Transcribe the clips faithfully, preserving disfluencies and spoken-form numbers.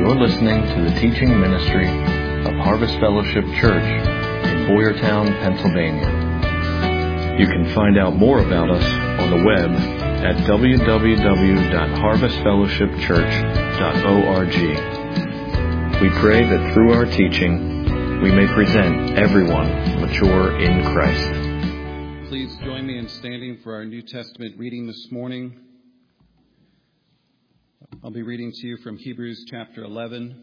You're listening to the teaching ministry of Harvest Fellowship Church in Boyertown, Pennsylvania. You can find out more about us on the web at w w w dot harvest fellowship church dot org. We pray that through our teaching, we may present everyone mature in Christ. Please join me in standing for our New Testament reading this morning. I'll be reading to you from Hebrews chapter eleven.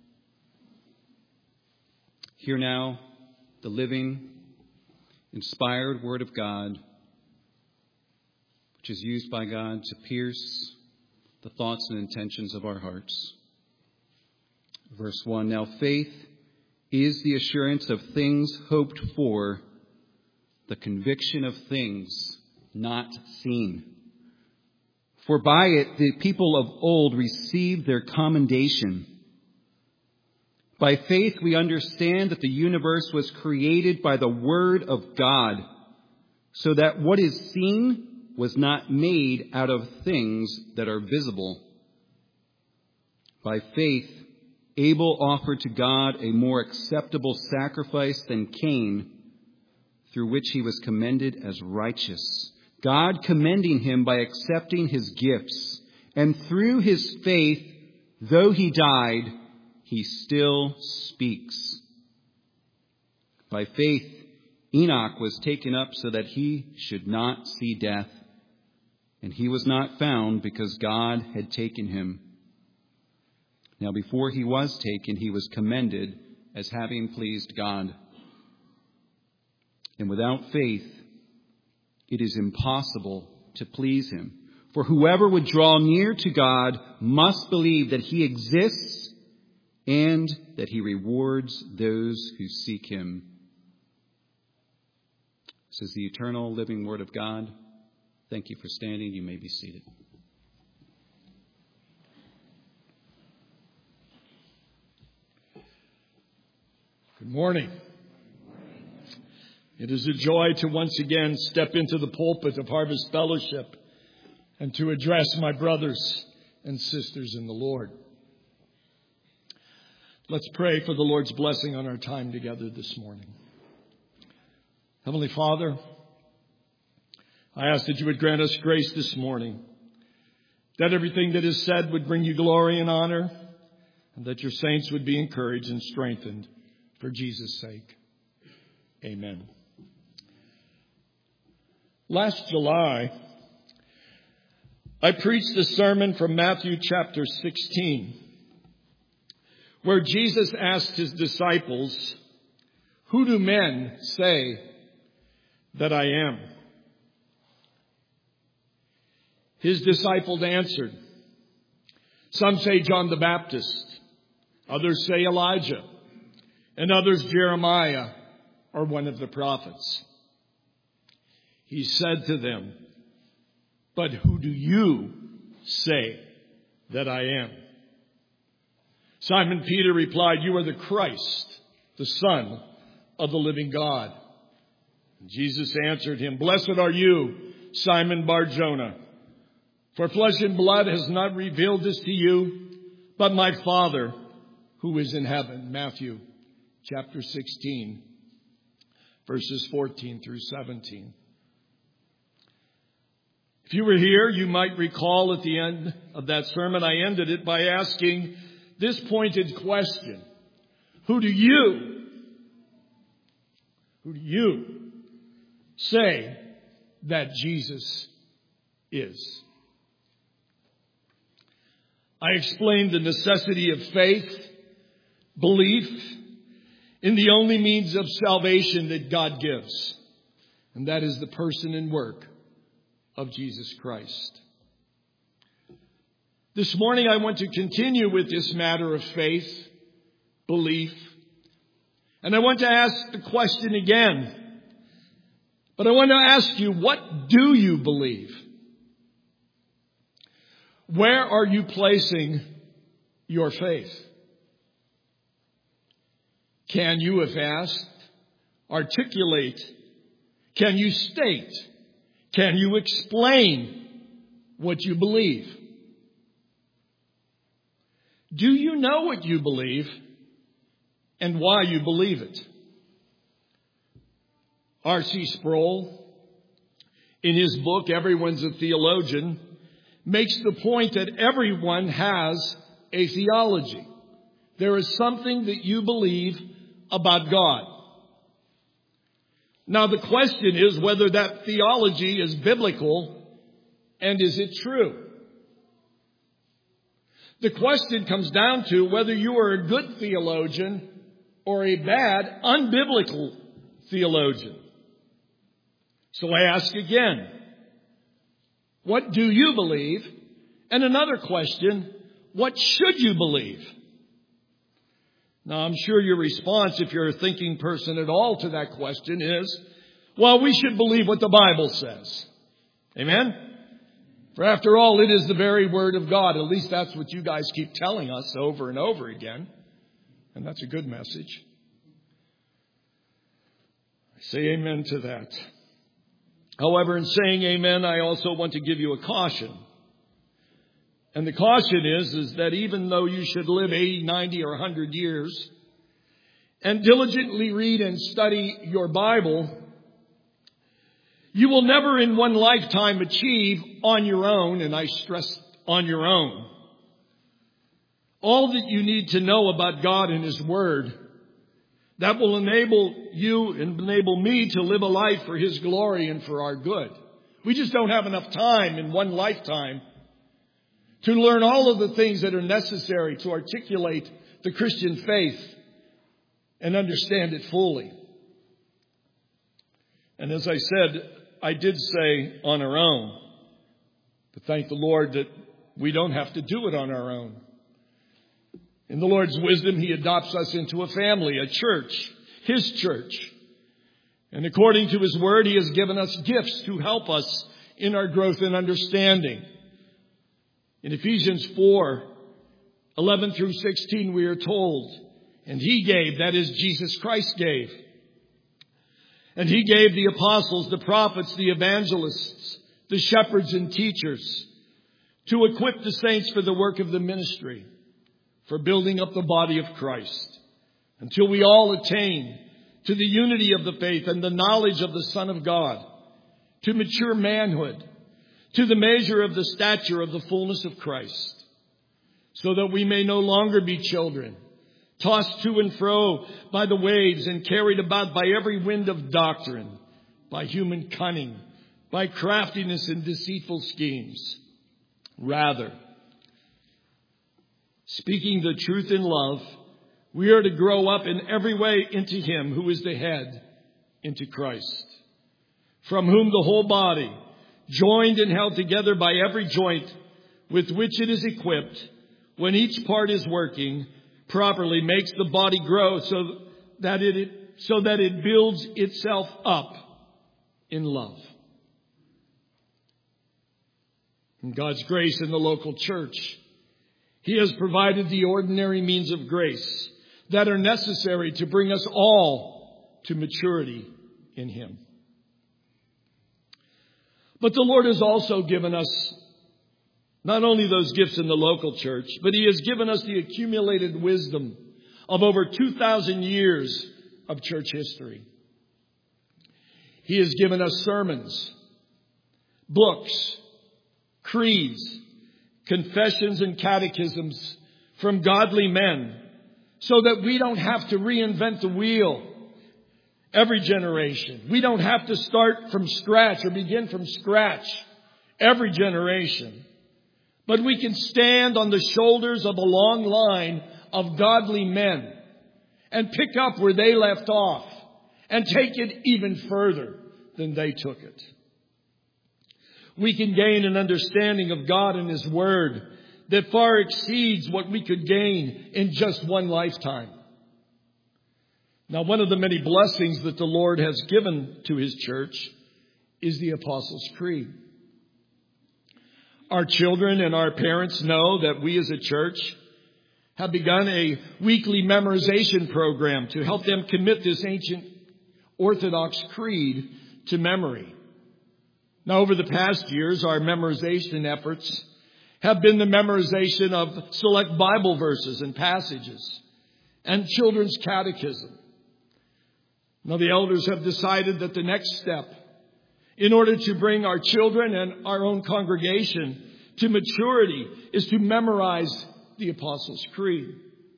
Hear now the living, inspired Word of God, which is used by God to pierce the thoughts and intentions of our hearts. Verse one, now faith is the assurance of things hoped for, the conviction of things not seen. For by it the people of old received their commendation. By faith we understand that the universe was created by the word of God, so that what is seen was not made out of things that are visible. By faith Abel offered to God a more acceptable sacrifice than Cain, through which he was commended as righteous, God commending him by accepting his gifts. And through his faith, though he died, he still speaks. By faith, Enoch was taken up so that he should not see death. And he was not found because God had taken him. Now before he was taken, he was commended as having pleased God. And without faith, it is impossible to please him. For whoever would draw near to God must believe that he exists and that he rewards those who seek him. This is the eternal living Word of God. Thank you for standing. You may be seated. Good morning. It is a joy to once again step into the pulpit of Harvest Fellowship and to address my brothers and sisters in the Lord. Let's pray for the Lord's blessing on our time together this morning. Heavenly Father, I ask that you would grant us grace this morning, that everything that is said would bring you glory and honor, and that your saints would be encouraged and strengthened for Jesus' sake. Amen. Last July, I preached a sermon from Matthew chapter sixteen, where Jesus asked his disciples, "Who do men say that I am?" His disciples answered, "Some say John the Baptist, others say Elijah, and others Jeremiah or one of the prophets." He said to them, "But who do you say that I am?" Simon Peter replied, "You are the Christ, the Son of the living God." And Jesus answered him, "Blessed are you, Simon Bar-Jonah, for flesh and blood has not revealed this to you, but my Father who is in heaven." Matthew chapter sixteen, verses fourteen through seventeen. If you were here, you might recall at the end of that sermon, I ended it by asking this pointed question: Who do you, who do you say that Jesus is? I explained the necessity of faith, belief in the only means of salvation that God gives, and that is the person and work of Jesus Christ. This morning I want to continue with this matter of faith, belief, and I want to ask the question again. But I want to ask you, what do you believe? Where are you placing your faith? Can you, if asked, articulate? Can you state? Can you explain what you believe? Do you know what you believe and why you believe it? R C Sproul, in his book, Everyone's a Theologian, makes the point that everyone has a theology. There is something that you believe about God. Now, the question is whether that theology is biblical and is it true? The question comes down to whether you are a good theologian or a bad, unbiblical theologian. So I ask again, what do you believe? And another question, what should you believe? Now, I'm sure your response, if you're a thinking person at all to that question, is, well, we should believe what the Bible says. Amen? For after all, it is the very Word of God. At least that's what you guys keep telling us over and over again. And that's a good message. I say amen to that. However, in saying amen, I also want to give you a caution. And the caution is, is that even though you should live eighty, ninety, or one hundred years and diligently read and study your Bible, you will never in one lifetime achieve on your own, and I stress on your own, all that you need to know about God and His Word that will enable you and enable me to live a life for His glory and for our good. We just don't have enough time in one lifetime to learn all of the things that are necessary to articulate the Christian faith and understand it fully. And as I said, I did say on our own, but thank the Lord that we don't have to do it on our own. In the Lord's wisdom, He adopts us into a family, a church, His church. And according to His Word, He has given us gifts to help us in our growth and understanding. In Ephesians four, eleven through sixteen, we are told, and He gave, that is, Jesus Christ gave. And He gave the apostles, the prophets, the evangelists, the shepherds and teachers to equip the saints for the work of the ministry, for building up the body of Christ, until we all attain to the unity of the faith and the knowledge of the Son of God, to mature manhood, to the measure of the stature of the fullness of Christ, so that we may no longer be children, tossed to and fro by the waves and carried about by every wind of doctrine, by human cunning, by craftiness and deceitful schemes. Rather, speaking the truth in love, we are to grow up in every way into Him who is the head, into Christ, from whom the whole body, joined and held together by every joint with which it is equipped, when each part is working properly, makes the body grow so that it so that it builds itself up in love. In God's grace in the local church, He has provided the ordinary means of grace that are necessary to bring us all to maturity in Him. But the Lord has also given us not only those gifts in the local church, but He has given us the accumulated wisdom of over two thousand years of church history. He has given us sermons, books, creeds, confessions, and catechisms from godly men, so that we don't have to reinvent the wheel every generation. We don't have to start from scratch or begin from scratch every generation. But we can stand on the shoulders of a long line of godly men and pick up where they left off and take it even further than they took it. We can gain an understanding of God and His Word that far exceeds what we could gain in just one lifetime. Now, one of the many blessings that the Lord has given to His church is the Apostles' Creed. Our children and our parents know that we as a church have begun a weekly memorization program to help them commit this ancient Orthodox creed to memory. Now, over the past years, our memorization efforts have been the memorization of select Bible verses and passages and children's catechism. Now, the elders have decided that the next step, in order to bring our children and our own congregation to maturity, is to memorize the Apostles' Creed.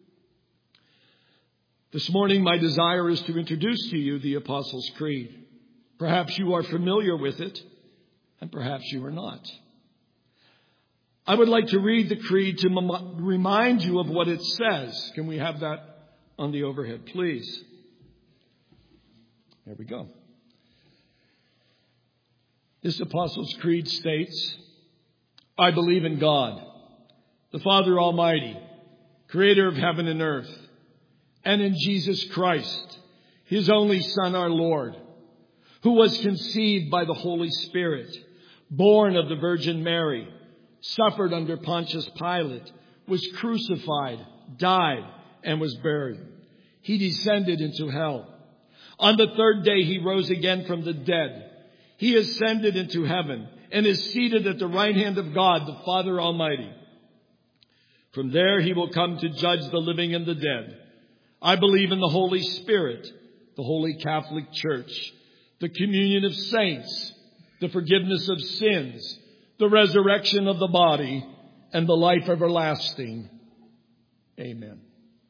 This morning, my desire is to introduce to you the Apostles' Creed. Perhaps you are familiar with it, and perhaps you are not. I would like to read the Creed to m- remind you of what it says. Can we have that on the overhead, please? There we go. This Apostles' Creed states, I believe in God, the Father Almighty, creator of heaven and earth, and in Jesus Christ, his only Son, our Lord, who was conceived by the Holy Spirit, born of the Virgin Mary, suffered under Pontius Pilate, was crucified, died, and was buried. He descended into hell. On the third day he rose again from the dead. He ascended into heaven and is seated at the right hand of God, the Father Almighty. From there he will come to judge the living and the dead. I believe in the Holy Spirit, the Holy Catholic Church, the communion of saints, the forgiveness of sins, the resurrection of the body, and the life everlasting. Amen.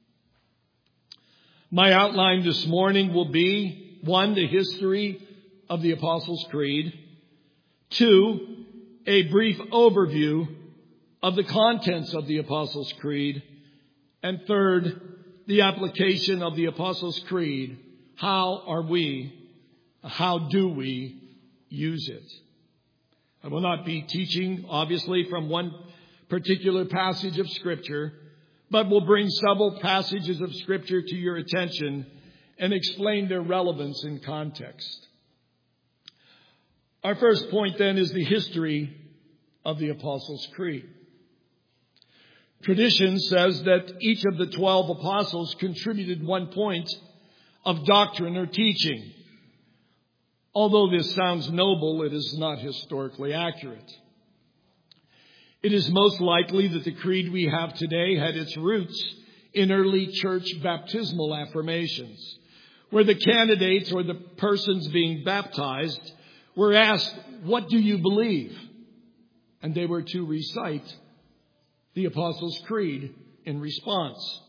My outline this morning will be, one, the history of the Apostles' Creed. Two, a brief overview of the contents of the Apostles' Creed. And third, the application of the Apostles' Creed. How are we, how do we use it? I will not be teaching, obviously, from one particular passage of Scripture, but will bring several passages of Scripture to your attention and explain their relevance in context. Our first point, then, is the history of the Apostles' Creed. Tradition says that each of the twelve apostles contributed one point of doctrine or teaching. Although this sounds noble, it is not historically accurate. It is most likely that the creed we have today had its roots in early church baptismal affirmations, where the candidates or the persons being baptized were asked, "What do you believe?" And they were to recite the Apostles' Creed in response.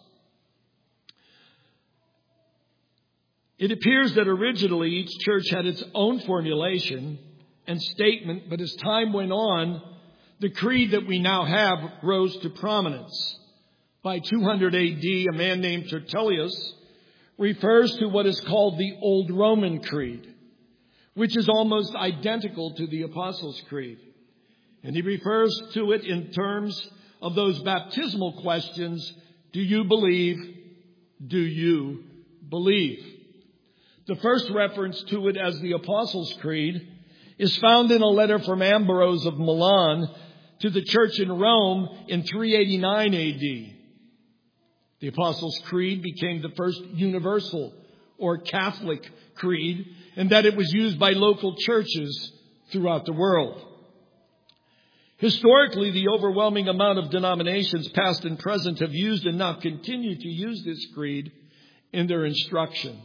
It appears that originally each church had its own formulation and statement, but as time went on, the creed that we now have rose to prominence. By two hundred A D, a man named Tertullius refers to what is called the Old Roman Creed, which is almost identical to the Apostles' Creed. And he refers to it in terms of those baptismal questions: do you believe? Do you believe? The first reference to it as the Apostles' Creed is found in a letter from Ambrose of Milan to the church in Rome in three eighty-nine A D. The Apostles' Creed became the first universal or Catholic creed, and that it was used by local churches throughout the world. Historically, the overwhelming amount of denominations, past and present, have used and now continue to use this creed in their instruction.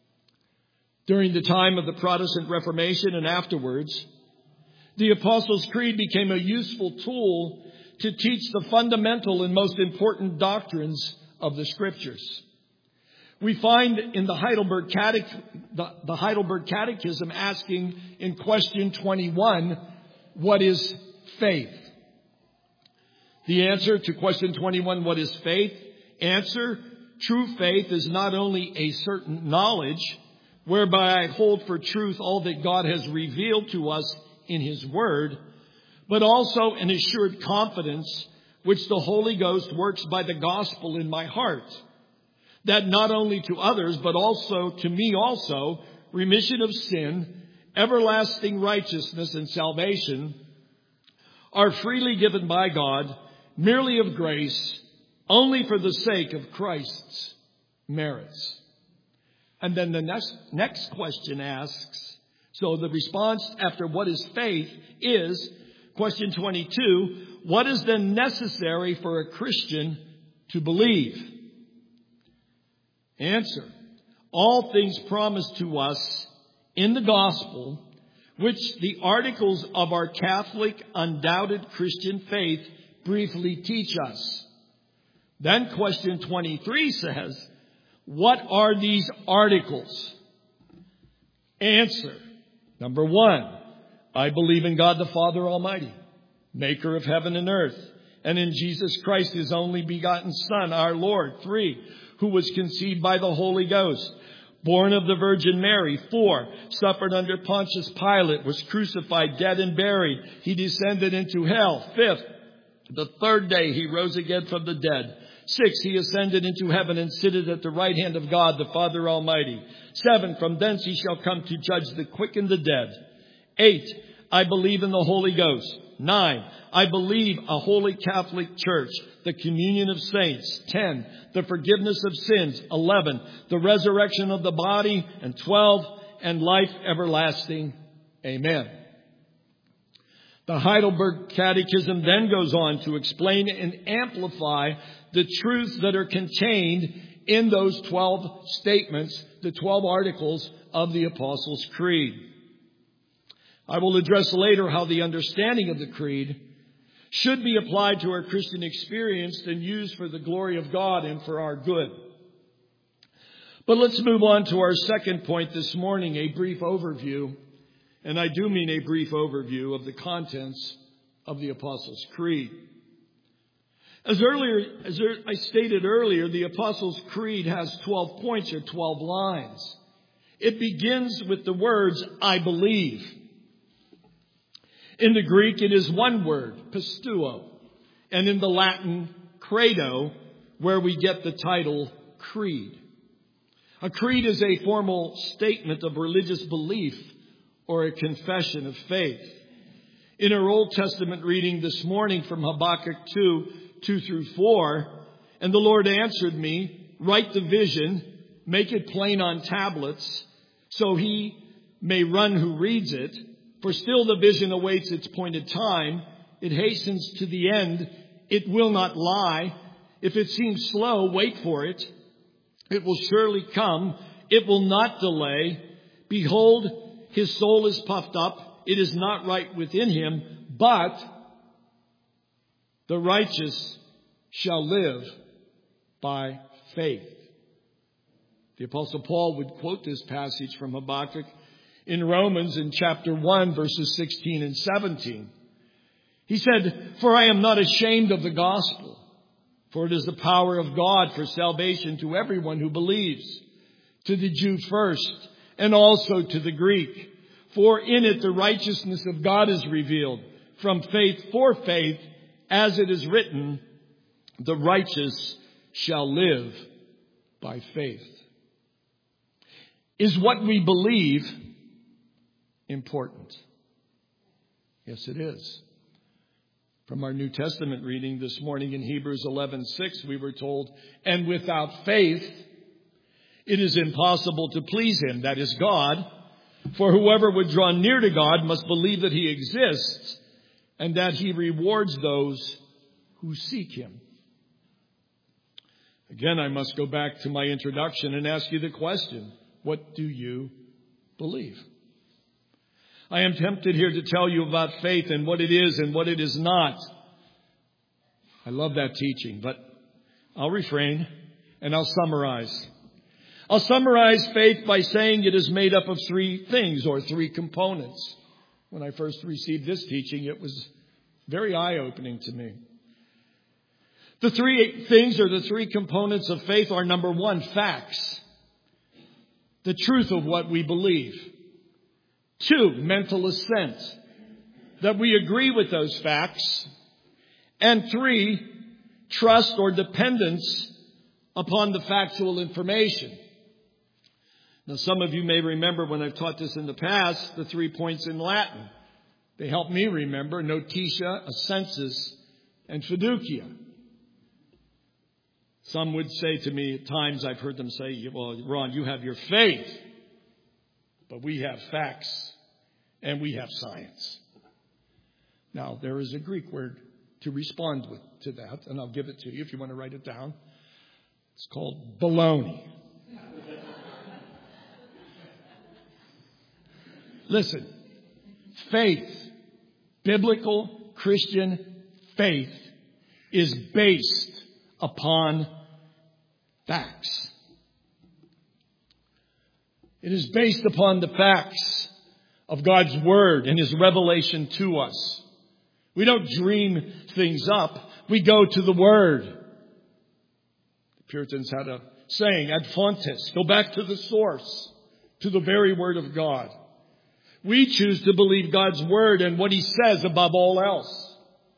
During the time of the Protestant Reformation and afterwards, the Apostles' Creed became a useful tool to teach the fundamental and most important doctrines of the Scriptures. We find in the Heidelberg, Catech- the, the Heidelberg Catechism asking in question twenty-one, what is faith? The answer to question twenty-one, what is faith? Answer, true faith is not only a certain knowledge whereby I hold for truth all that God has revealed to us in His Word, but also an assured confidence which the Holy Ghost works by the gospel in my heart, that not only to others, but also to me also, remission of sin, everlasting righteousness, and salvation are freely given by God, merely of grace, only for the sake of Christ's merits. And then the next, next question asks, so the response after what is faith is, question twenty-two, what is then necessary for a Christian to believe? Answer. All things promised to us in the gospel, which the articles of our Catholic, undoubted Christian faith briefly teach us. Then question twenty-three says, what are these articles? Answer. Number one, I believe in God the Father Almighty, maker of heaven and earth, and in Jesus Christ, his only begotten Son, our Lord. Three, who was conceived by the Holy Ghost, born of the Virgin Mary. Four, suffered under Pontius Pilate, was crucified, dead and buried. He descended into hell. Fifth, the third day he rose again from the dead. Six, he ascended into heaven and sitteth at the right hand of God, the Father Almighty. Seven, from thence he shall come to judge the quick and the dead. Eight, I believe in the Holy Ghost. Nine, I believe a holy Catholic Church, the communion of saints. Ten, the forgiveness of sins. Eleven, the resurrection of the body. And twelve, and life everlasting. Amen. The Heidelberg Catechism then goes on to explain and amplify the truths that are contained in those twelve statements, the twelve articles of the Apostles' Creed. I will address later how the understanding of the Creed should be applied to our Christian experience and used for the glory of God and for our good. But let's move on to our second point this morning, a brief overview, and I do mean a brief overview of the contents of the Apostles' Creed. As earlier, as I stated earlier, the Apostles' Creed has twelve points or twelve lines. It begins with the words, I believe. In the Greek, it is one word, pisteuo, and in the Latin, credo, where we get the title creed. A creed is a formal statement of religious belief or a confession of faith. In our Old Testament reading this morning from Habakkuk two, two through four, and the Lord answered me, write the vision, make it plain on tablets, so he may run who reads it. For still the vision awaits its appointed time. It hastens to the end. It will not lie. If it seems slow, wait for it. It will surely come. It will not delay. Behold, his soul is puffed up. It is not right within him. But the righteous shall live by faith. The Apostle Paul would quote this passage from Habakkuk in Romans in chapter one, verses sixteen and seventeen. He said, for I am not ashamed of the gospel, for it is the power of God for salvation to everyone who believes, to the Jew first, and also to the Greek. For in it the righteousness of God is revealed, from faith for faith, as it is written, the righteous shall live by faith. Is what we believe important? Yes, it is. From our New Testament reading this morning in Hebrews eleven six, we were told, and without faith, it is impossible to please him, that is God. For whoever would draw near to God must believe that he exists and that he rewards those who seek him. Again, I must go back to my introduction and ask you the question, what do you believe? I am tempted here to tell you about faith and what it is and what it is not. I love that teaching, but I'll refrain and I'll summarize. I'll summarize faith by saying it is made up of three things or three components. When I first received this teaching, it was very eye-opening to me. The three things or the three components of faith are, number one, facts. The truth of what we believe. Two, mental assent, that we agree with those facts. And three, trust or dependence upon the factual information. Now, some of you may remember when I've taught this in the past, the three points in Latin. They help me remember notitia, assensus, and fiducia. Some would say to me at times, I've heard them say, well, Ron, you have your faith, but we have facts and we have science. Now, there is a Greek word to respond with, to that, and I'll give it to you if you want to write it down. It's called baloney. Listen, faith, biblical Christian faith, is based upon facts. It is based upon the facts of God's Word and His revelation to us. We don't dream things up. We go to the Word. The Puritans had a saying, ad fontes, go back to the source, to the very Word of God. We choose to believe God's Word and what He says above all else.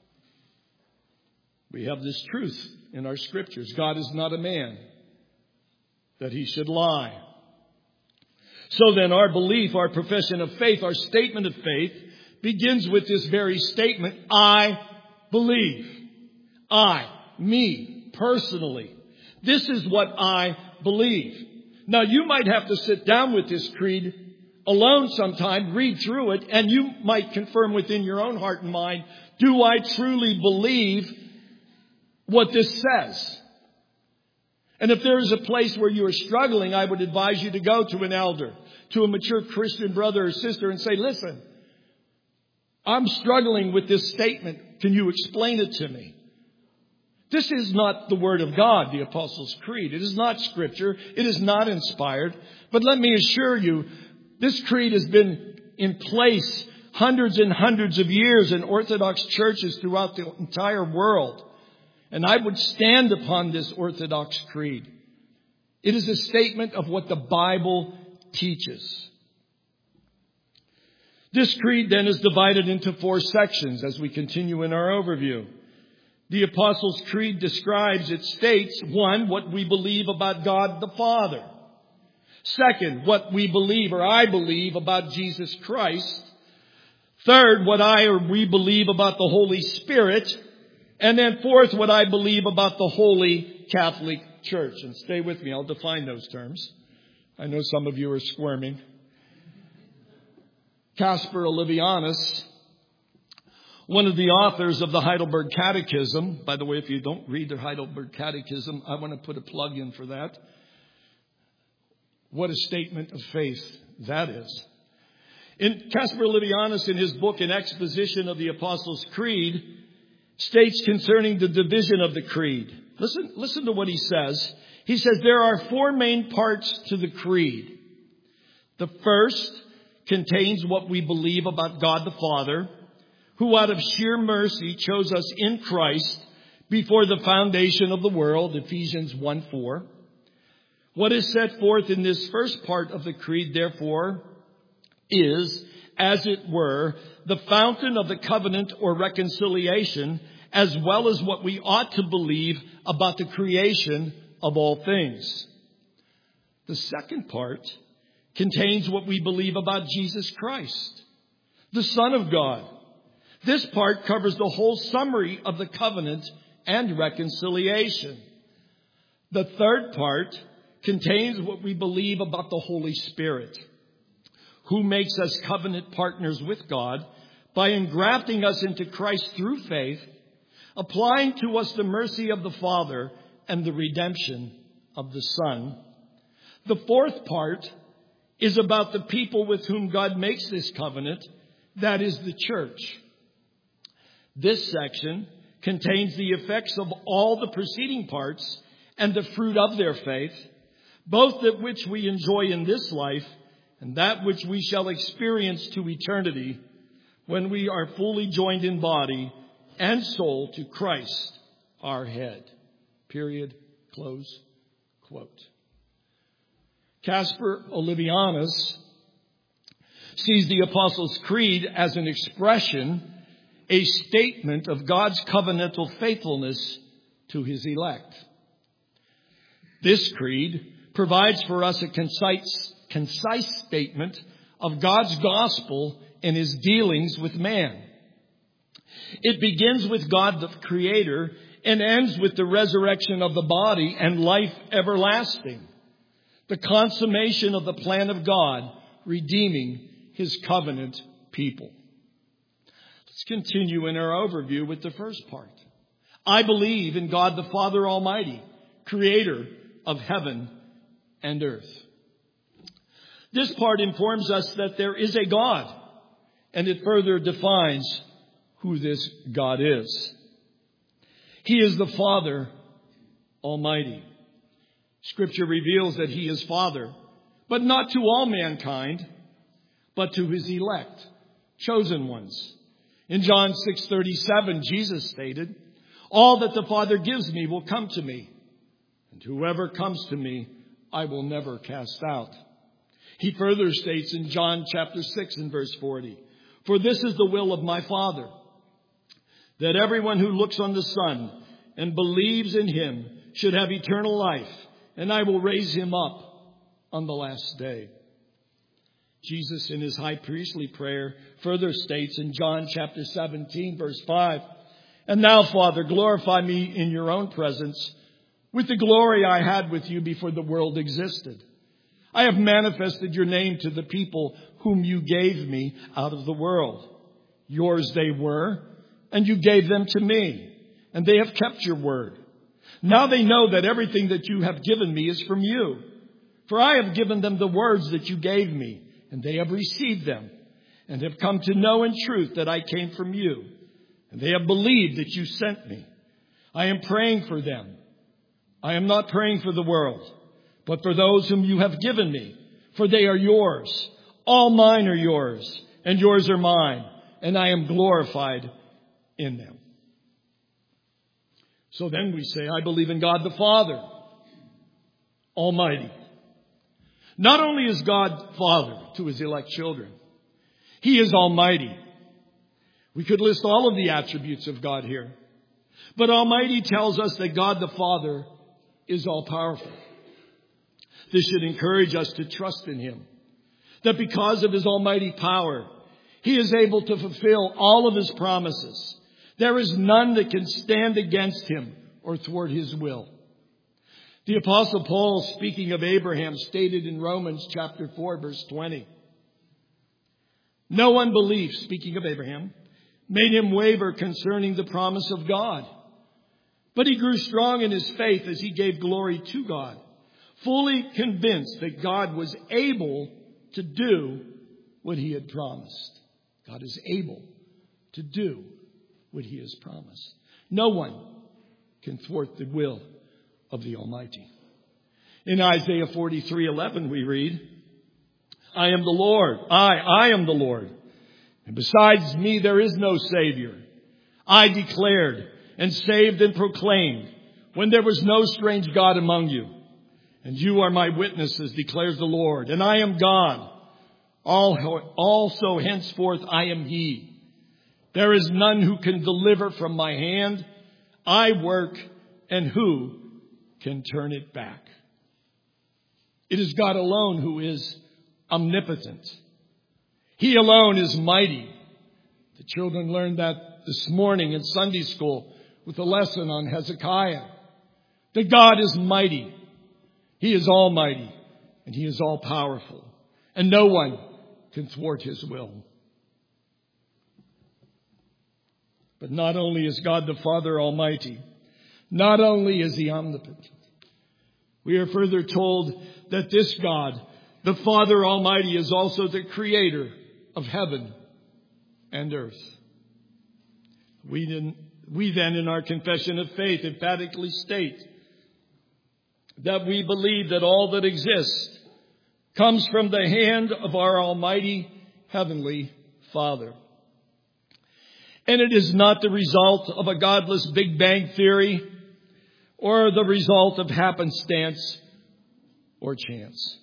We have this truth in our Scriptures. God is not a man that He should lie. So then our belief, our profession of faith, our statement of faith begins with this very statement, I believe. I, me, personally. This is what I believe. Now you might have to sit down with this creed alone sometime, read through it, and you might confirm within your own heart and mind, do I truly believe what this says? And if there is a place where you are struggling, I would advise you to go to an elder, to a mature Christian brother or sister and say, listen, I'm struggling with this statement. Can you explain it to me? This is not the Word of God, the Apostles' Creed. It is not Scripture. It is not inspired. But let me assure you, this creed has been in place hundreds and hundreds of years in Orthodox churches throughout the entire world. And I would stand upon this Orthodox creed. It is a statement of what the Bible teaches. This creed then is divided into four sections as we continue in our overview. The Apostles' Creed describes, it states, one, what we believe about God the Father. Second, what we believe or I believe about Jesus Christ. Third, what I or we believe about the Holy Spirit. And then fourth, what I believe about the Holy Catholic Church. And stay with me, I'll define those terms. I know some of you are squirming. Caspar Olevianus, one of the authors of the Heidelberg Catechism. By the way, if you don't read the Heidelberg Catechism, I want to put a plug in for that. What a statement of faith that is. In Caspar Olevianus, in his book, An Exposition of the Apostles' Creed, states concerning the division of the creed. Listen, listen to what he says. He says there are four main parts to the creed. The first contains what we believe about God the Father, who out of sheer mercy chose us in Christ before the foundation of the world, Ephesians one four. What is set forth in this first part of the creed, therefore, is, as it were, the fountain of the covenant or reconciliation, as well as what we ought to believe about the creation of all things. The second part contains what we believe about Jesus Christ, the Son of God. This part covers the whole summary of the covenant and reconciliation. The third part contains what we believe about the Holy Spirit, who makes us covenant partners with God by engrafting us into Christ through faith, applying to us the mercy of the Father and the redemption of the Son. The fourth part is about the people with whom God makes this covenant, that is the church. This section contains the effects of all the preceding parts and the fruit of their faith, both that which we enjoy in this life and that which we shall experience to eternity when we are fully joined in body and soul to Christ, our head. Period. Close quote. Caspar Olevianus sees the Apostles' Creed as an expression, a statement of God's covenantal faithfulness to His elect. This creed provides for us a concise, concise statement of God's gospel and His dealings with man. It begins with God the Creator and ends with the resurrection of the body and life everlasting. The consummation of the plan of God, redeeming His covenant people. Let's continue in our overview with the first part. I believe in God the Father Almighty, creator of heaven and earth. This part informs us that there is a God, and it further defines who this God is. He is the Father Almighty. Scripture reveals that He is Father, but not to all mankind, but to His elect, chosen ones. In John six thirty-seven, Jesus stated, "All that the Father gives me will come to me, and whoever comes to me, I will never cast out." He further states in John chapter six and verse forty, "For this is the will of my Father, that everyone who looks on the Son and believes in Him should have eternal life, and I will raise him up on the last day." Jesus, in His high priestly prayer, further states in John chapter seventeen, verse five, "And now, Father, glorify me in your own presence with the glory I had with you before the world existed. I have manifested your name to the people whom you gave me out of the world. Yours they were, and you gave them to me, and they have kept your word. Now they know that everything that you have given me is from you. For I have given them the words that you gave me, and they have received them, and have come to know in truth that I came from you, and they have believed that you sent me. I am praying for them. I am not praying for the world, but for those whom you have given me, for they are yours. All mine are yours, and yours are mine, and I am glorified in them." So then we say, I believe in God the Father Almighty. Not only is God Father to His elect children, He is Almighty. We could list all of the attributes of God here. But Almighty tells us that God the Father is all-powerful. This should encourage us to trust in Him, that because of His almighty power, He is able to fulfill all of His promises. There is none that can stand against Him or thwart His will. The Apostle Paul, speaking of Abraham, stated in Romans chapter four, verse twenty, "No unbelief," speaking of Abraham, "made him waver concerning the promise of God. But he grew strong in his faith as he gave glory to God, fully convinced that God was able to do what He had promised." God is able to do what He has promised. No one can thwart the will of the Almighty. In Isaiah forty-three eleven we read, "I am the Lord, I, I am the Lord, and besides me there is no Savior. I declared and saved and proclaimed when there was no strange God among you. And you are my witnesses, declares the Lord, and I am God. Also henceforth I am He. There is none who can deliver from my hand. I work, and who can turn it back?" It is God alone who is omnipotent. He alone is mighty. The children learned that this morning in Sunday school with a lesson on Hezekiah. That God is mighty. He is almighty, and He is all-powerful, and no one can thwart His will. But not only is God the Father Almighty, not only is He omnipotent, we are further told that this God, the Father Almighty, is also the creator of heaven and earth. We, didn't, we then in our confession of faith emphatically state that we believe that all that exists comes from the hand of our Almighty Heavenly Father. And it is not the result of a godless Big Bang theory or the result of happenstance or chance.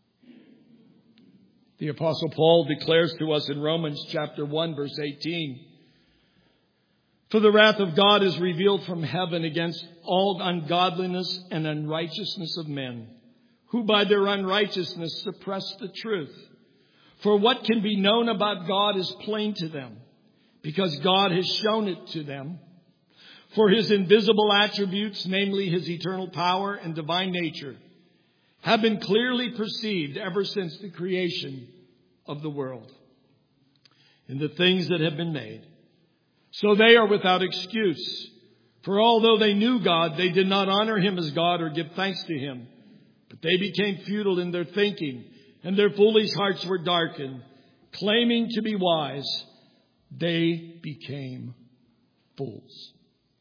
The Apostle Paul declares to us in Romans chapter one, verse eighteen, "For the wrath of God is revealed from heaven against all ungodliness and unrighteousness of men, who by their unrighteousness suppress the truth. For what can be known about God is plain to them, because God has shown it to them. For His invisible attributes, namely His eternal power and divine nature, have been clearly perceived ever since the creation of the world in the things that have been made. So they are without excuse. For although they knew God, they did not honor him as God or give thanks to him. But they became futile in their thinking, and their foolish hearts were darkened. Claiming to be wise, they became fools.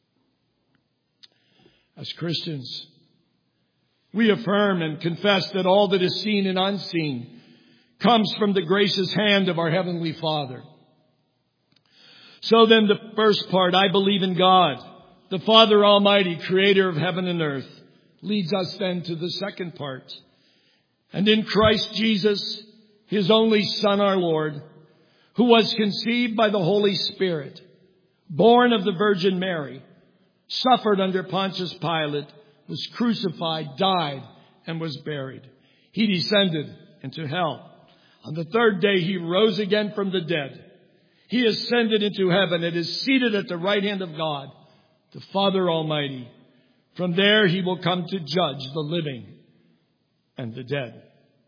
As Christians, we affirm and confess that all that is seen and unseen comes from the gracious hand of our Heavenly Father. So then, the first part, I believe in God, the Father Almighty, creator of heaven and earth, leads us then to the second part. And in Christ Jesus, his only Son, our Lord, who was conceived by the Holy Spirit, born of the Virgin Mary, suffered under Pontius Pilate, was crucified, died, and was buried. He descended into hell. On the third day, he rose again from the dead. He ascended into heaven and is seated at the right hand of God, the Father Almighty. From there, he will come to judge the living and the dead.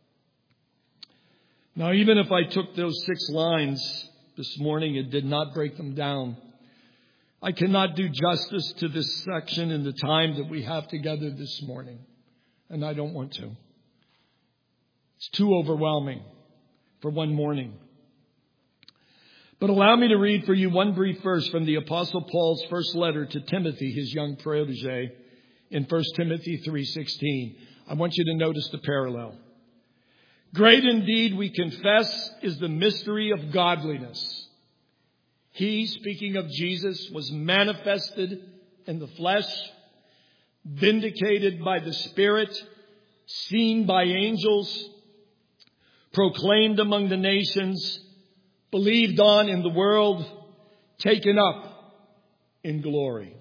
Now, even if I took those six lines this morning and did not break them down, I cannot do justice to this section in the time that we have together this morning. And I don't want to. It's too overwhelming for one morning. But allow me to read for you one brief verse from the Apostle Paul's first letter to Timothy, his young protege, in First Timothy three sixteen. I want you to notice the parallel. Great indeed, we confess, is the mystery of godliness. He, speaking of Jesus, was manifested in the flesh, vindicated by the Spirit, seen by angels, proclaimed among the nations, believed on in the world, taken up in glory.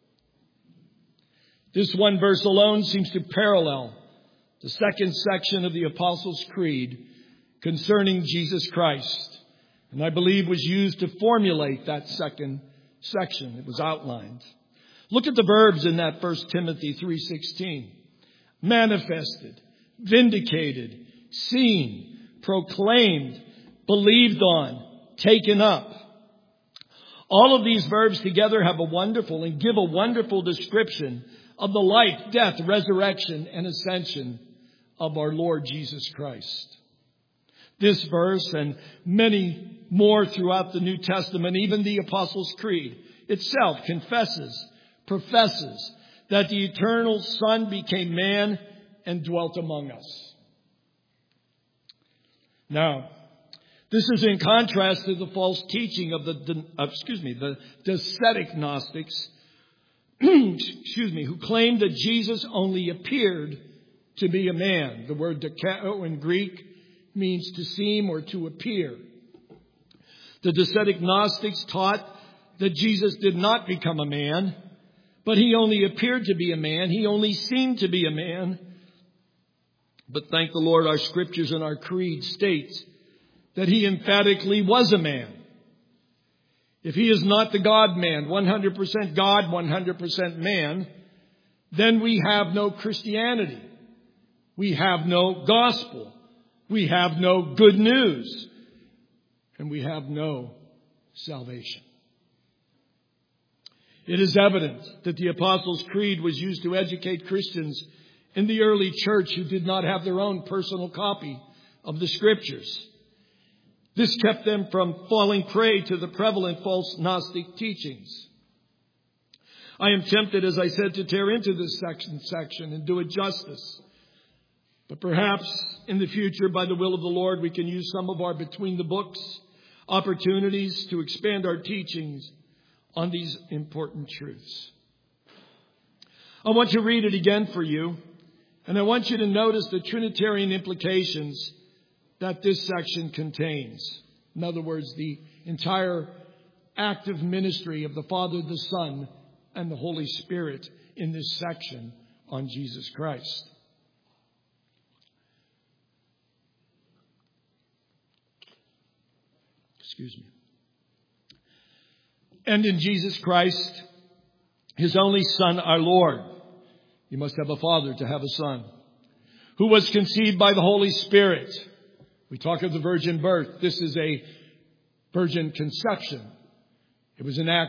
This one verse alone seems to parallel the second section of the Apostles' Creed concerning Jesus Christ, and I believe was used to formulate that second section. It was outlined. Look at the verbs in that First Timothy three sixteen. Manifested, vindicated, seen, proclaimed, believed on, taken up. All of these verbs together have a wonderful and give a wonderful description of the life, death, resurrection, and ascension of our Lord Jesus Christ. This verse and many more throughout the New Testament, even the Apostles' Creed itself confesses, professes that the eternal Son became man and dwelt among us. Now, this is in contrast to the false teaching of the, uh, excuse me, the Docetic Gnostics, excuse me, who claimed that Jesus only appeared to be a man. The word dokeo in Greek means to seem or to appear. The Docetic Gnostics taught that Jesus did not become a man, but he only appeared to be a man. He only seemed to be a man. But thank the Lord, our scriptures and our creed states that he emphatically was a man. If he is not the God-man, one hundred percent God, one hundred percent man, then we have no Christianity. We have no gospel. We have no good news. And we have no salvation. It is evident that the Apostles' Creed was used to educate Christians in the early church who did not have their own personal copy of the Scriptures. This kept them from falling prey to the prevalent false Gnostic teachings. I am tempted, as I said, to tear into this section, section and do it justice. But perhaps in the future, by the will of the Lord, we can use some of our between the books opportunities to expand our teachings on these important truths. I want to read it again for you, and I want you to notice the Trinitarian implications that this section contains. In other words, the entire active ministry of the Father, the Son, and the Holy Spirit in this section on Jesus Christ. Excuse me. And in Jesus Christ, his only Son, our Lord. You must have a father to have a son. Who was conceived by the Holy Spirit. We talk of the virgin birth. This is a virgin conception. It was an act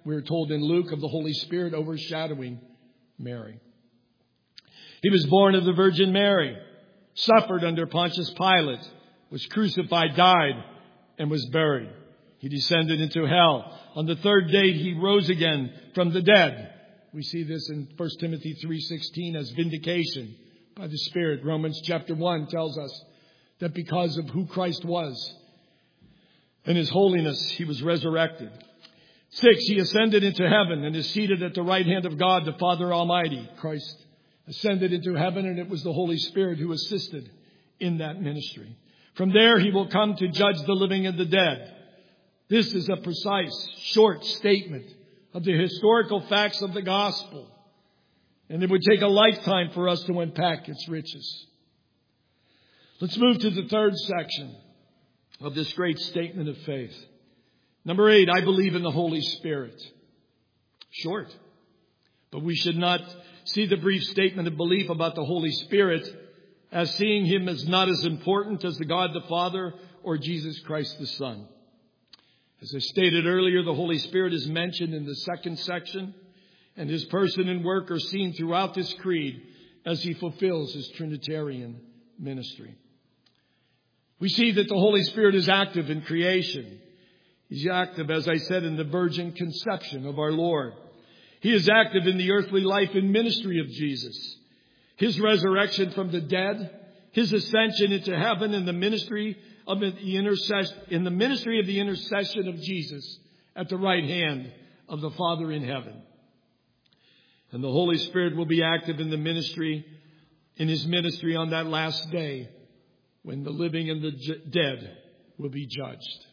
we're told in Luke, of the Holy Spirit overshadowing Mary. He was born of the Virgin Mary, suffered under Pontius Pilate, was crucified, died, and was buried. He descended into hell. On the third day, he rose again from the dead. We see this in First Timothy three sixteen as vindication by the Spirit. Romans chapter one tells us that because of who Christ was and His holiness, He was resurrected. Six, He ascended into heaven and is seated at the right hand of God, the Father Almighty. Christ ascended into heaven, and it was the Holy Spirit who assisted in that ministry. From there, He will come to judge the living and the dead. This is a precise, short statement of the historical facts of the gospel. And it would take a lifetime for us to unpack its riches. Let's move to the third section of this great statement of faith. Number eight, I believe in the Holy Spirit. Short. But we should not see the brief statement of belief about the Holy Spirit as seeing Him as not as important as the God the Father or Jesus Christ the Son. As I stated earlier, the Holy Spirit is mentioned in the second section, and His person and work are seen throughout this creed as He fulfills His Trinitarian ministry. We see that the Holy Spirit is active in creation. He's active, as I said, in the virgin conception of our Lord. He is active in the earthly life and ministry of Jesus. His resurrection from the dead, His ascension into heaven, and the ministry of the intercession, in the ministry of the intercession of Jesus at the right hand of the Father in heaven. And the Holy Spirit will be active in the ministry, in His ministry on that last day when the living and the dead will be judged.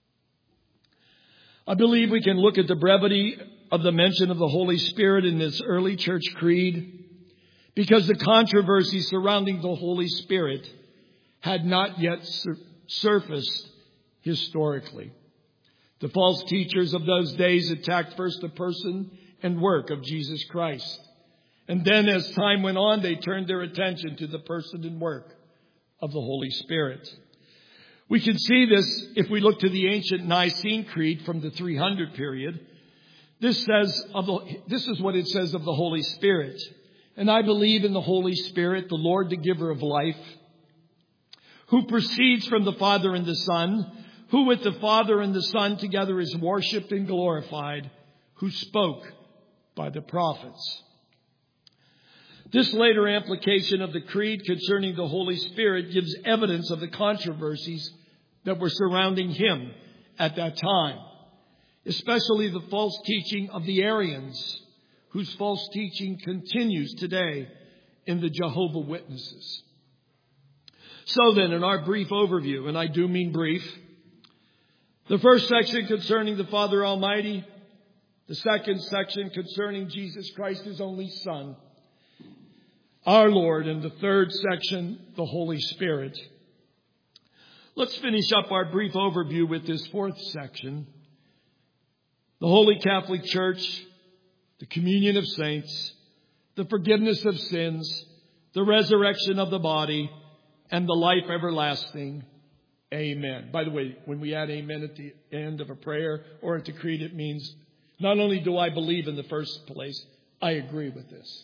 I believe we can look at the brevity of the mention of the Holy Spirit in this early church creed because the controversy surrounding the Holy Spirit had not yet sur- surfaced historically. The false teachers of those days attacked first the person and work of Jesus Christ. And then as time went on, they turned their attention to the person and work of the Holy Spirit. We can see this if we look to the ancient Nicene Creed from the three hundred period. This says of the, this is what it says of the Holy Spirit. And I believe in the Holy Spirit, the Lord, the giver of life, who proceeds from the Father and the Son, who with the Father and the Son together is worshipped and glorified, who spoke by the prophets. This later application of the creed concerning the Holy Spirit gives evidence of the controversies that were surrounding Him at that time, especially the false teaching of the Arians, whose false teaching continues today in the Jehovah's Witnesses. So then, in our brief overview, and I do mean brief, the first section concerning the Father Almighty, the second section concerning Jesus Christ, His only Son, our Lord, and the third section, the Holy Spirit. Let's finish up our brief overview with this fourth section. The Holy Catholic Church, the communion of saints, the forgiveness of sins, the resurrection of the body, and the life everlasting. Amen. By the way, when we add amen at the end of a prayer or at the creed, it means not only do I believe in the first place, I agree with this.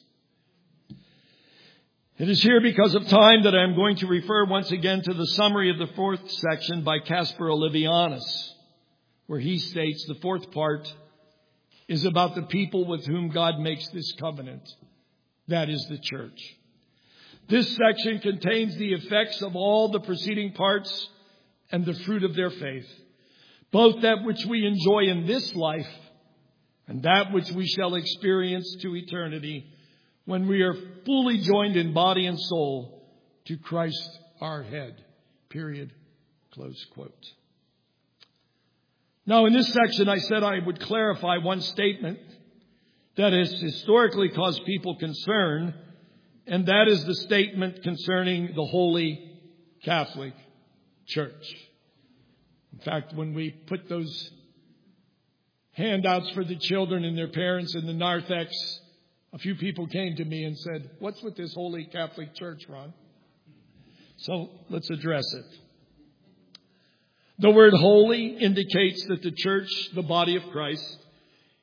It is here because of time that I am going to refer once again to the summary of the fourth section by Caspar Olevianus, where he states the fourth part is about the people with whom God makes this covenant. That is the church. This section contains the effects of all the preceding parts and the fruit of their faith, both that which we enjoy in this life and that which we shall experience to eternity when we are fully joined in body and soul to Christ our head. Period. Close quote. Now, in this section, I said I would clarify one statement that has historically caused people concern, and that is the statement concerning the Holy Catholic Church. In fact, when we put those handouts for the children and their parents in the narthex, a few people came to me and said, "What's with this Holy Catholic Church, Ron?" So let's address it. The word holy indicates that the church, the body of Christ,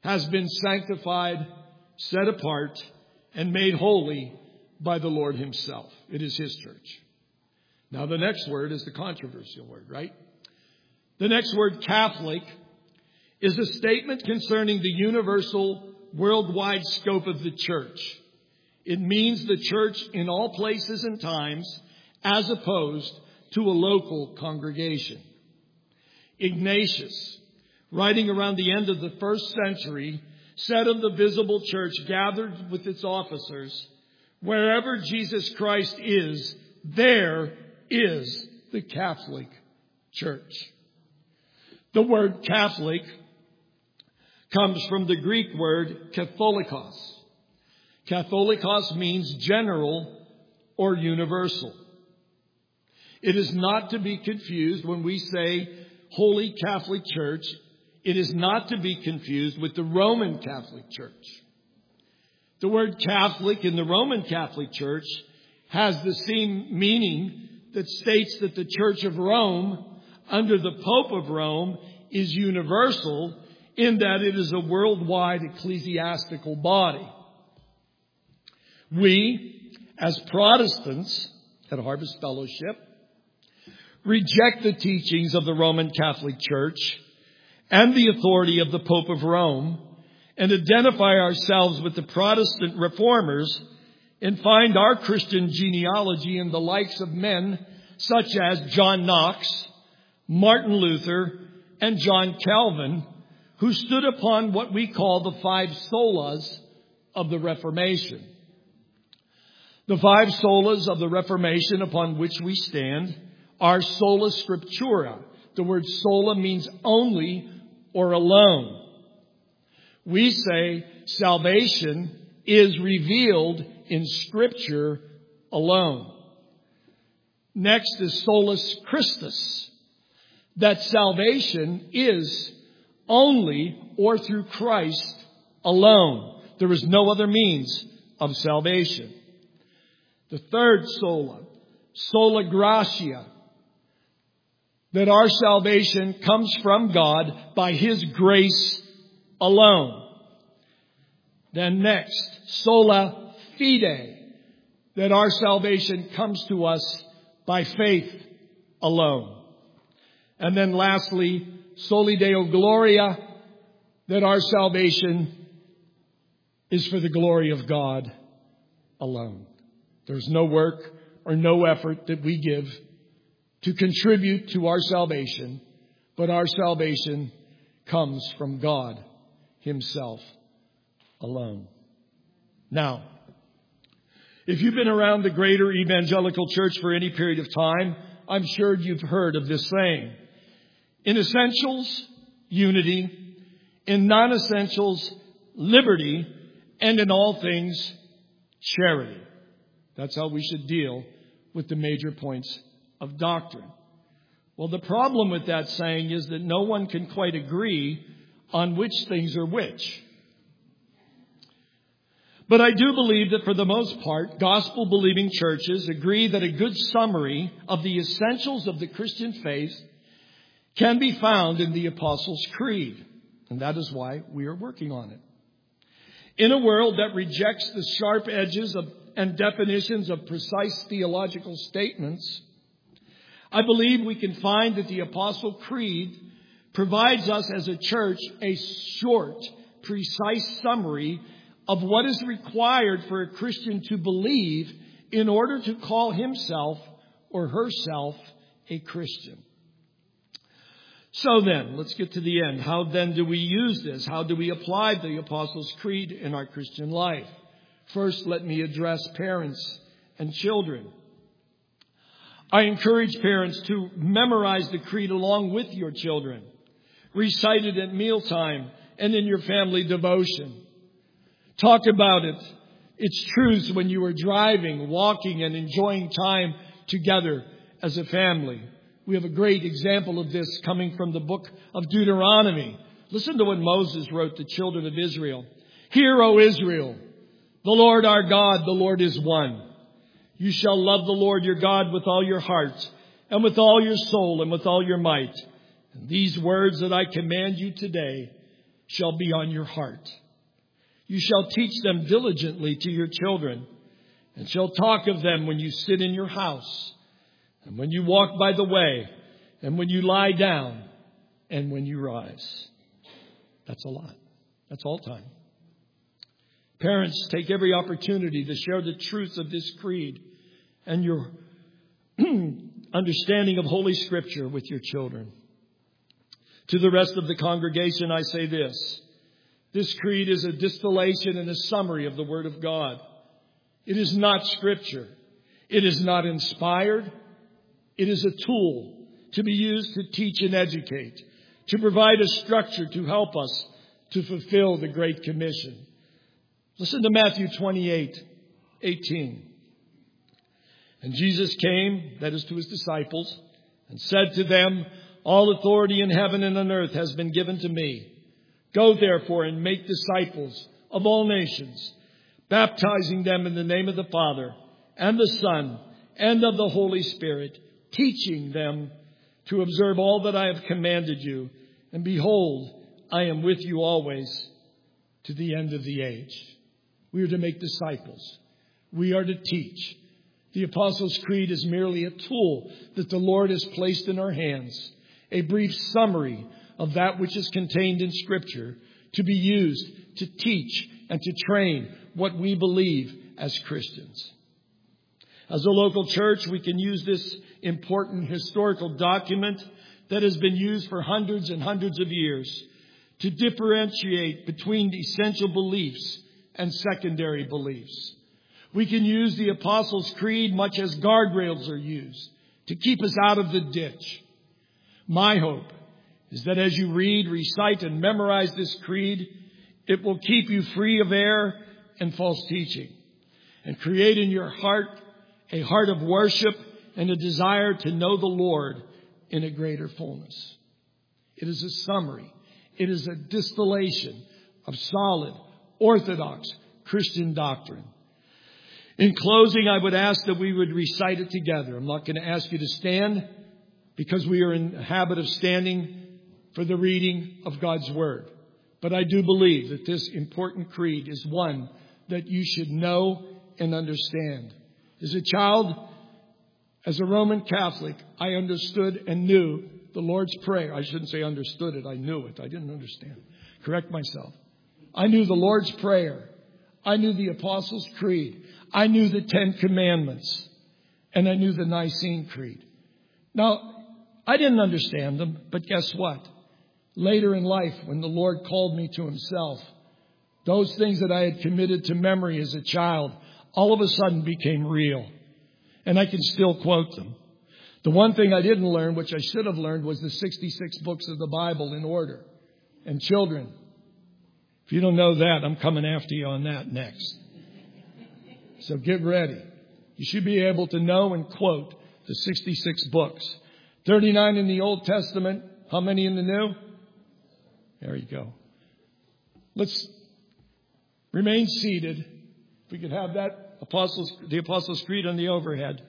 has been sanctified, set apart, and made holy by the Lord himself. It is his church. Now the next word is the controversial word, right? The next word, Catholic, is a statement concerning the universal, worldwide scope of the church. It means the church in all places and times, as opposed to a local congregation. Ignatius, writing around the end of the first century, said of the visible church gathered with its officers, wherever Jesus Christ is, there is the Catholic Church. The word Catholic comes from the Greek word katholikos. Katholikos means general or universal. It is not to be confused when we say Holy Catholic Church. It is not to be confused with the Roman Catholic Church. The word Catholic in the Roman Catholic Church has the same meaning that states that the Church of Rome, under the Pope of Rome, is universal in that it is a worldwide ecclesiastical body. We, as Protestants at Harvest Fellowship, reject the teachings of the Roman Catholic Church and the authority of the Pope of Rome, and identify ourselves with the Protestant reformers and find our Christian genealogy in the likes of men such as John Knox, Martin Luther, and John Calvin, who stood upon what we call the five solas of the Reformation. The five solas of the Reformation upon which we stand are sola scriptura. The word sola means only or alone. We say salvation is revealed in Scripture alone. Next is solus Christus, that salvation is only or through Christ alone. There is no other means of salvation. The third sola, sola gratia, that our salvation comes from God by His grace alone. Then next, sola fide, that our salvation comes to us by faith alone. And then lastly, soli Deo gloria, that our salvation is for the glory of God alone. There's no work or no effort that we give to contribute to our salvation, but our salvation comes from God Himself alone. Now, if you've been around the greater evangelical church for any period of time, I'm sure you've heard of this saying. In essentials, unity. In non-essentials, liberty. And in all things, charity. That's how we should deal with the major points of doctrine. Well, the problem with that saying is that no one can quite agree on which things are which. But I do believe that for the most part, gospel-believing churches agree that a good summary of the essentials of the Christian faith can be found in the Apostles' Creed. And that is why we are working on it. In a world that rejects the sharp edges of, and definitions of precise theological statements, I believe we can find that the Apostle Creed provides us as a church a short, precise summary of what is required for a Christian to believe in order to call himself or herself a Christian. So then, let's get to the end. How then do we use this? How do we apply the Apostles' Creed in our Christian life? First, let me address parents and children. I encourage parents to memorize the Creed along with your children. Recite it at mealtime and in your family devotion. Talk about it, its truths when you are driving, walking, and enjoying time together as a family. We have a great example of this coming from the book of Deuteronomy. Listen to what Moses wrote to the children of Israel. Hear, O Israel, the Lord our God, the Lord is one. You shall love the Lord your God with all your heart and with all your soul and with all your might. And these words that I command you today shall be on your heart. You shall teach them diligently to your children, and shall talk of them when you sit in your house, and when you walk by the way, and when you lie down, and when you rise. That's a lot. That's all time. Parents, take every opportunity to share the truth of this creed and your understanding of Holy Scripture with your children. To the rest of the congregation, I say this. This creed is a distillation and a summary of the Word of God. It is not Scripture. It is not inspired. It is a tool to be used to teach and educate, to provide a structure to help us to fulfill the Great Commission. Listen to Matthew twenty-eight eighteen. And Jesus came, that is to his disciples, and said to them, all authority in heaven and on earth has been given to me. Go therefore and make disciples of all nations, baptizing them in the name of the Father and the Son and of the Holy Spirit, teaching them to observe all that I have commanded you. And behold, I am with you always to the end of the age. We are to make disciples. We are to teach. The Apostles' Creed is merely a tool that the Lord has placed in our hands, a brief summary of that which is contained in Scripture to be used to teach and to train what we believe as Christians. As a local church, we can use this important historical document that has been used for hundreds and hundreds of years to differentiate between essential beliefs and secondary beliefs. We can use the Apostles' Creed much as guardrails are used to keep us out of the ditch. My hope is that as you read, recite, and memorize this creed, it will keep you free of error and false teaching and create in your heart a heart of worship and a desire to know the Lord in a greater fullness. It is a summary. It is a distillation of solid, orthodox Christian doctrine. In closing, I would ask that we would recite it together. I'm not going to ask you to stand because we are in the habit of standing for the reading of God's Word. But I do believe that this important creed is one that you should know and understand. As a child, as a Roman Catholic, I understood and knew the Lord's Prayer. I shouldn't say understood it. I knew it. I didn't understand. Correct myself. I knew the Lord's Prayer. I knew the Apostles' Creed. I knew the Ten Commandments. And I knew the Nicene Creed. Now, I didn't understand them, but guess what? Later in life, when the Lord called me to Himself, those things that I had committed to memory as a child all of a sudden became real. And I can still quote them. The one thing I didn't learn, which I should have learned, was the sixty-six books of the Bible in order. And children, if you don't know that, I'm coming after you on that next. So get ready. You should be able to know and quote the sixty-six books. thirty-nine in the Old Testament. How many in the New? There you go. Let's remain seated. If we could have that Apostles, the Apostles' Creed on the overhead.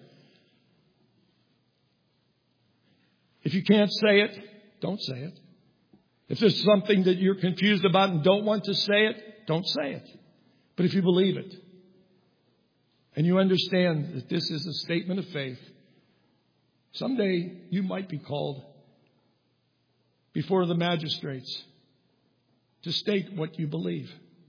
If you can't say it, don't say it. If there's something that you're confused about and don't want to say it, don't say it. But if you believe it, and you understand that this is a statement of faith, someday you might be called before the magistrates to state what you believe.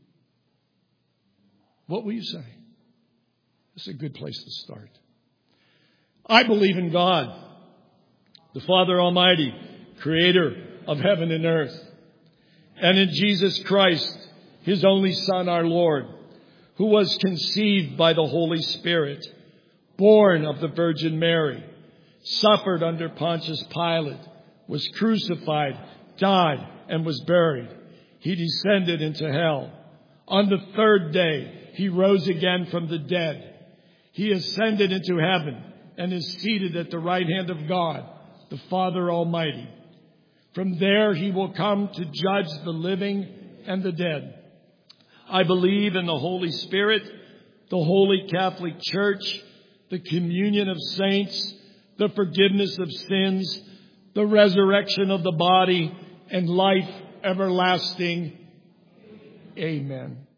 What will you say? This is a good place to start. I believe in God, the Father Almighty, creator of heaven and earth, and in Jesus Christ, His only Son, our Lord, who was conceived by the Holy Spirit, born of the Virgin Mary, suffered under Pontius Pilate, was crucified, died, and was buried. He descended into hell. On the third day, He rose again from the dead. He ascended into heaven and is seated at the right hand of God, the Father Almighty. From there, He will come to judge the living and the dead. I believe in the Holy Spirit, the Holy Catholic Church, the communion of saints, the forgiveness of sins, the resurrection of the body, and life everlasting. Amen.